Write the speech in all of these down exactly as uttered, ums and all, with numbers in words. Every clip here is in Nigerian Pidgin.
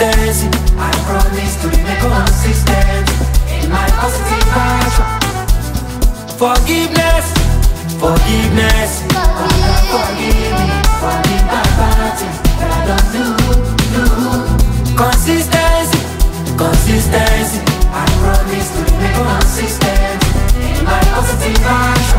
consistency. I promise to remain consistent in my positive action. Forgiveness, forgiveness. Father, forgive me for the bad bad things that I don't do, do. Consistency, consistency. I promise to remain consistent in my positive action.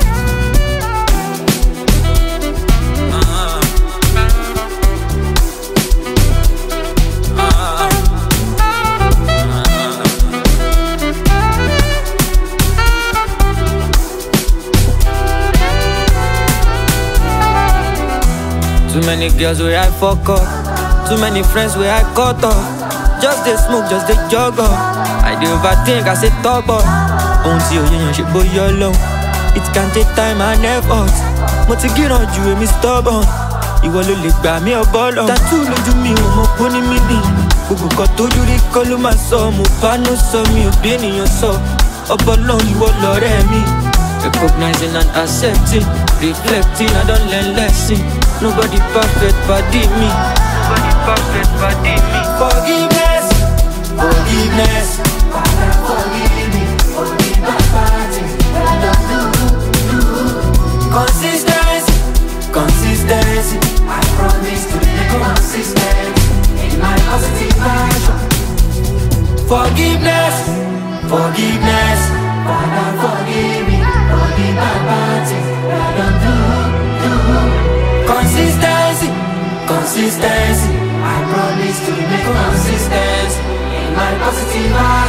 Too many girls where I fuck up, too many friends where I cut off. Just they smoke, just they jog up. I do overthink, I say top up. Until you should boy your low. It can take time and effort. Mo ti get on you, me stubborn. Ìwọ ló lè gbà mí ọbọ̀lọ̀. Tattoo lójú mi ò mọ̀ pé ní mí nì. Gbogbo kan tójú rí kọ́ ló máa sọ. Mo bá no sọ mi ò bí ènìyàn sọ. Ọbọ̀lọ̀ ìwọ lọ̀rẹ́ mi. Recognizing and accepting, reflecting, I don't learn lesson. Nobody perfect, body me. Nobody perfect, body me. Forgiveness, forgiveness. Father, forgive me for the bad bad things that I don't do, do. Consistency, consistency. I promise to be consistent in my positive action. Forgiveness, forgiveness. Father, forgive me for the bad bad things that I don't do, do. Consistency, consistency. I promise to remain consistent in my positive action.